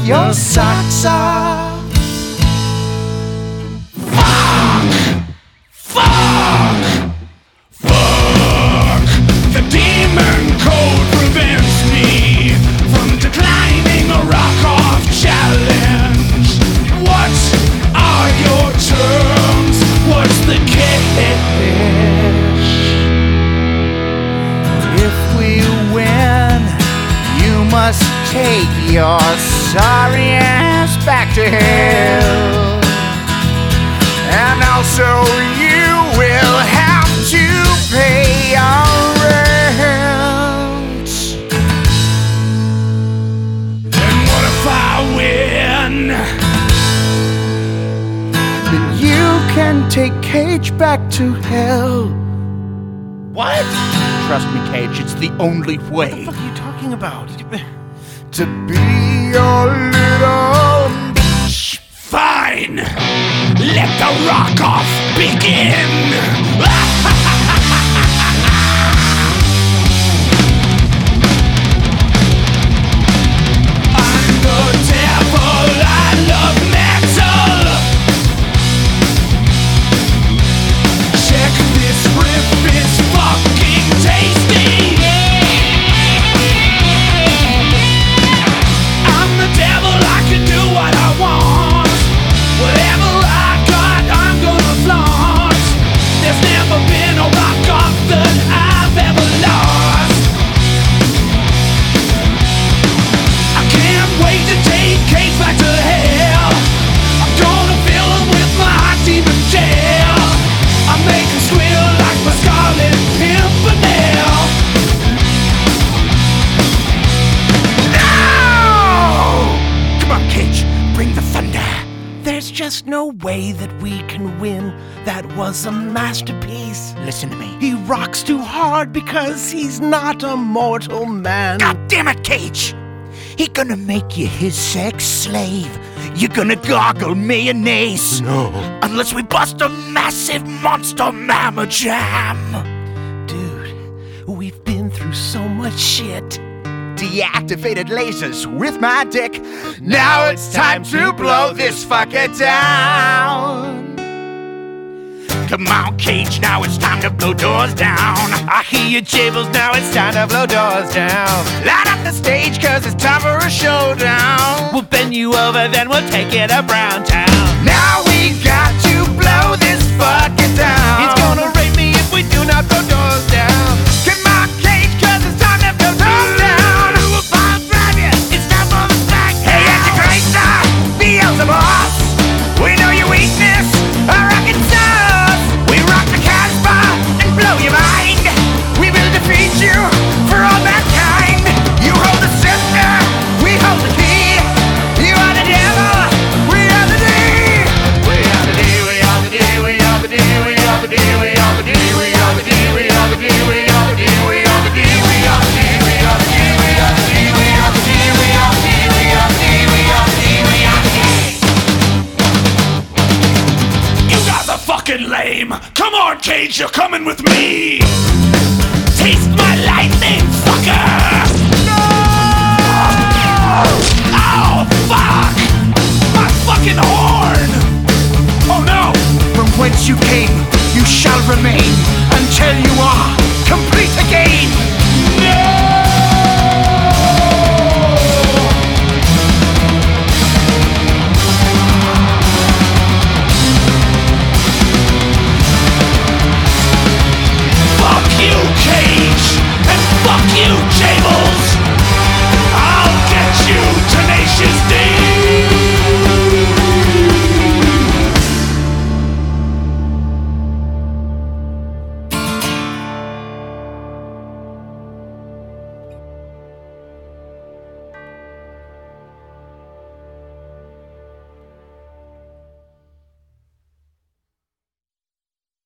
your socks off. The demon code prevents me from declining a rock-off challenge. What are your terms? What's the catch? If we win, you must take your sorry ass back to hell. And also you will have to pay your rent. And what if I win? Then you can take Cage back to hell. What? Trust me, Cage, it's the only way. What are you talking about? To be your little bitch. Fine! Let the rock-off begin! I'm the devil, I love metal! Check this riff, it's fucking tasty! I'm the devil, I can do what I want. Whatever I got, I'm gonna flaunt. There's never been a rock-off that I've ever lost. I can't wait to take Cage back to hell. I'm gonna fill him with my hot demon gel. I make him squeal like my Scarlet Pimpernel. No! Come on, Cage, bring the thunder. There's just no way that we can win. That was a masterpiece. Listen to me. He rocks too hard because he's not a mortal man. God damn it, Cage! He gonna make you his sex slave. You're gonna gargle mayonnaise. No. Unless we bust a massive monster mamma jam. Dude, we've been through so much shit. Deactivated lasers with my dick. Now it's time to blow this fucker down. Come on, Cage, now it's time to blow doors down. I hear your jables, now it's time to blow doors down. Light up the stage, cause it's time for a showdown. We'll bend you over, then we'll take it to Brown Town. Now we got to blow this fucker down. He's gonna rape me if we do not blow doors down. Come on, Cage, cause it's time to blow doors down. I'll drive you, it's time for the smack. Hey, Antichrist, Beelzebub, we know your weakness, our rocket sauce. We rock the Casbah and blow your mind. We will defeat you for all mankind. You hold the scepter, we hold the key. You are the devil, we are the D. We are the D, we are the D, we are the D, we are the D, we are the D, we are the D, we are the D, we are the D, we are the D, we are the D, we are the D, we are the D, we are the D, we are the D, we are the D, we are the D, we are the D. You guys are fucking lame! Come on, Cage, you're coming with me!